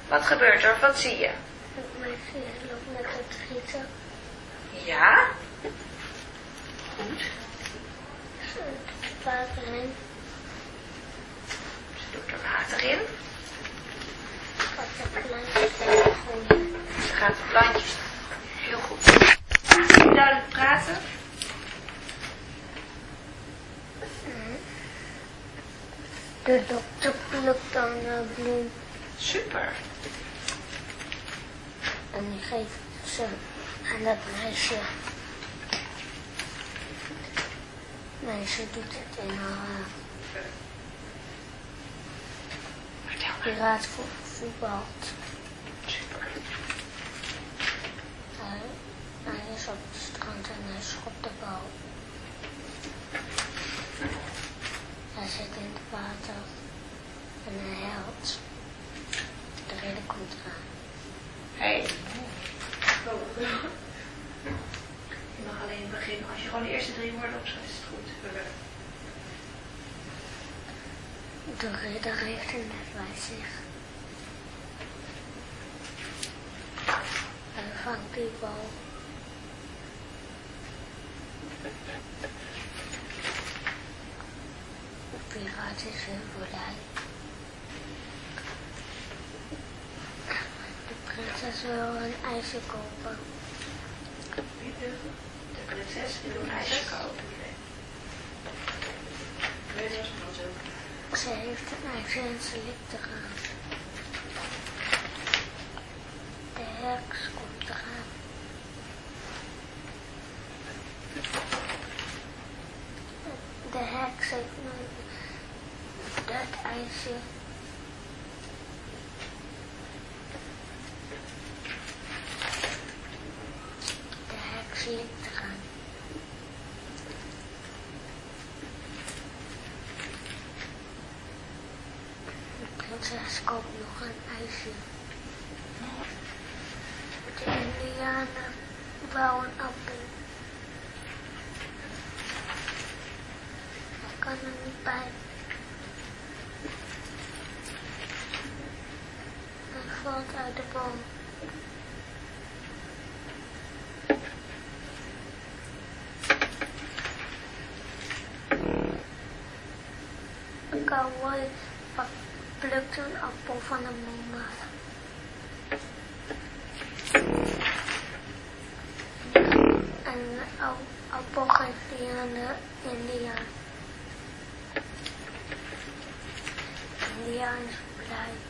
Wat gebeurt er? Wat zie je? Mijn vier loopt met het gieten. Ja? Goed. Ze doet water in. Ze doet er water in. Gaat de plantjes gooien. Ze gaat de plantjes. Heel goed. Kun je duidelijk praten? De dokter plukt dan een bloem. Super. En die geeft ze aan dat meisje. Het meisje doet het in haar piraat voetbalt. Super. Hij is op het strand en hij schopt de bal. Hij zit in het water en hij helpt. De reden komt eraan. Hey. Je mag alleen beginnen. Als je gewoon de eerste 3 woorden opschrijft, is het goed. De ridder heeft hem net bij zich. Hij vangt die bal. De piraat is heel blij. De prinses wil een ijsje kopen. De prinses wil een ijsje kopen. Ze heeft een ijsje en ze likt eraan. De heks komt eraan. De heks heeft nu dat ijsje. De heks likt eraan. De prinses koopt nog een ijsje. De indianen wou een appel. Hij kan er niet bij. Hij valt uit de boom. Een cowboy plukt een appel van een boom af. En de appel geeft hij aan de indiaan. De indiaan is blij.